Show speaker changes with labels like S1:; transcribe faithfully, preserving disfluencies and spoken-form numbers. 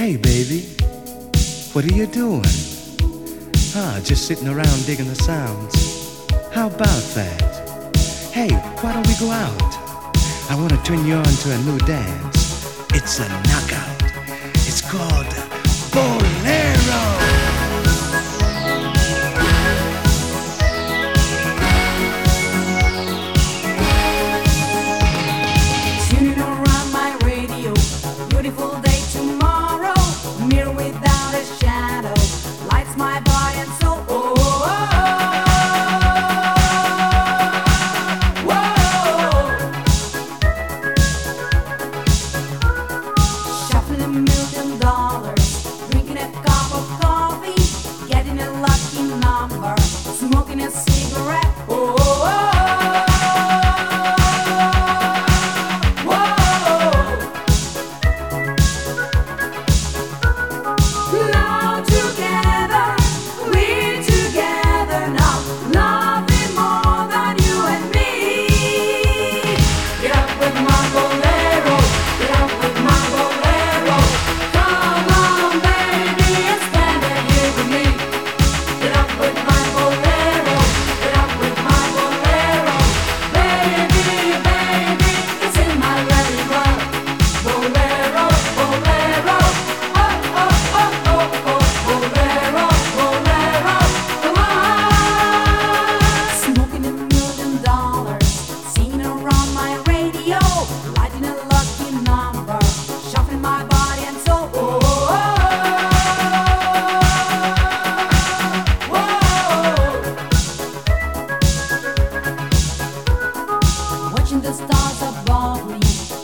S1: Hey, baby, what are you doing? Ah, just sitting around digging the sounds. How about that? Hey, why don't we go out? I want to turn you on to a new dance. It's a knockout. It's called Bolero.
S2: Tuning around my radio, beautiful day tomorrow. Mirror without a shadow, lights my body and soul. Oh, oh, oh, oh. Shuffling a million dollars, drinking a cup of coffee, getting a lucky number, smoking a cigarette. Oh, oh, oh. Watching the stars above me,